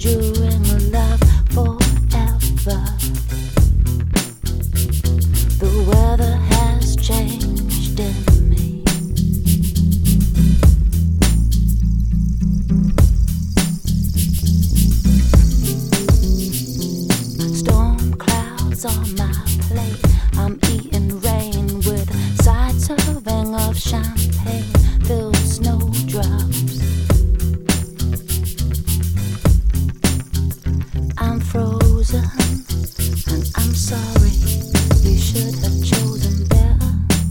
enduring love forever. The weather has changed in me. Storm clouds on my plate. I'm eating rain with side serving of champagne filled snowdrops. I'm frozen and I'm sorry. You should have chosen better.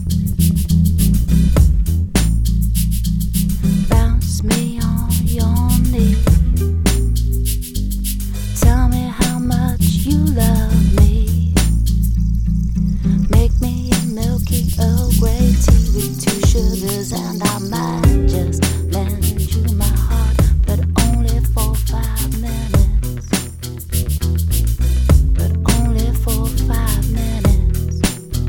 Bounce me on your knee. Tell me how much you love me. Make me a milky Earl Grey tea with 2 sugars, and I might just lend you my heart, but only for 5 minutes. But only for 5 minutes.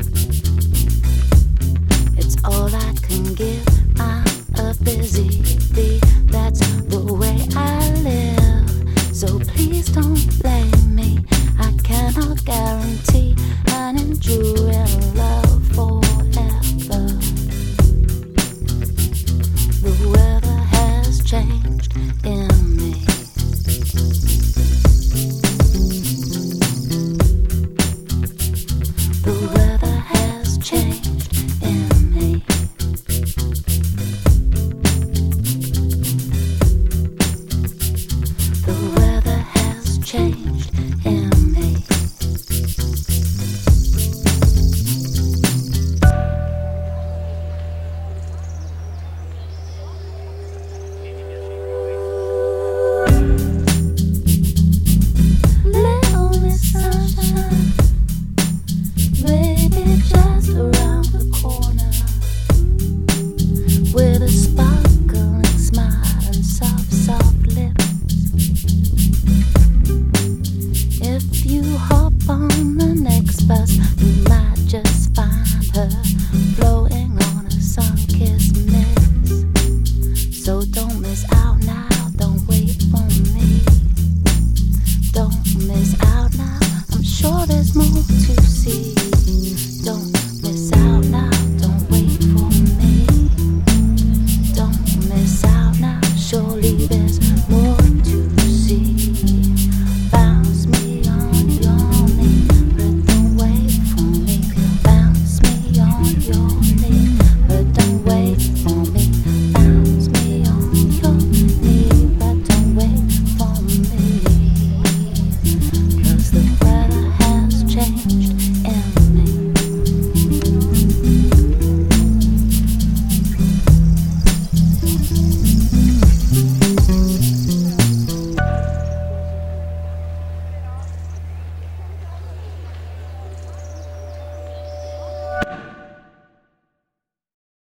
It's all I can give. I'm a busy bee. That's the way I live. So please don't blame me.